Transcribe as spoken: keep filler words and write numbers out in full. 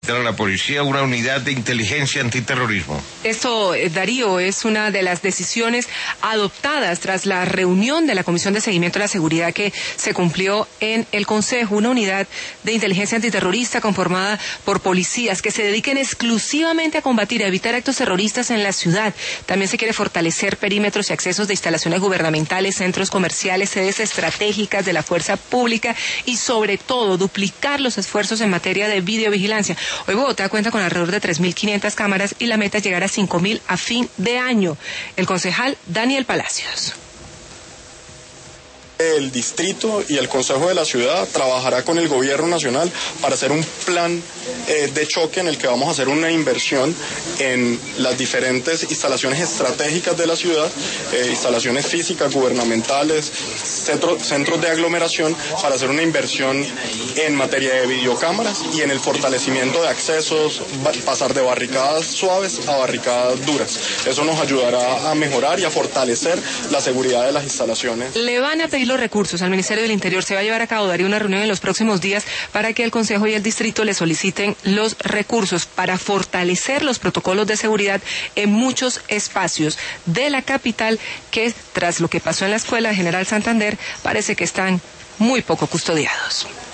a la policía una unidad de inteligencia antiterrorismo. Esto, Darío, es una de las decisiones adoptadas tras la reunión de la Comisión de Seguimiento de la Seguridad que se cumplió en el Consejo, una unidad de inteligencia antiterrorista conformada por policías que se dediquen exclusivamente a combatir y a evitar actos terroristas en la ciudad. También se quiere fortalecer perímetros y accesos de instalaciones gubernamentales, centros comerciales, sedes estratégicas de la fuerza pública y sobre todo duplicar los esfuerzos en materia de videovigilancia. Hoy Bogotá cuenta con alrededor de tres mil quinientas cámaras y la meta es llegar a cinco mil a fin de año. El concejal Daniel Palacios. El distrito y el Consejo de la Ciudad trabajará con el Gobierno Nacional para hacer un plan eh, de choque en el que vamos a hacer una inversión en las diferentes instalaciones estratégicas de la ciudad, eh, instalaciones físicas, gubernamentales, centro, centros de aglomeración, para hacer una inversión en materia de videocámaras y en el fortalecimiento de accesos, pasar de barricadas suaves a barricadas duras. Eso nos ayudará a mejorar y a fortalecer la seguridad de las instalaciones. Le van a pedir los recursos al Ministerio del Interior. Se va a llevar a cabo, Darío, una reunión en los próximos días para que el Consejo y el Distrito le soliciten los recursos para fortalecer los protocolos de seguridad en muchos espacios de la capital que, tras lo que pasó en la escuela de General Santander, parece que están muy poco custodiados.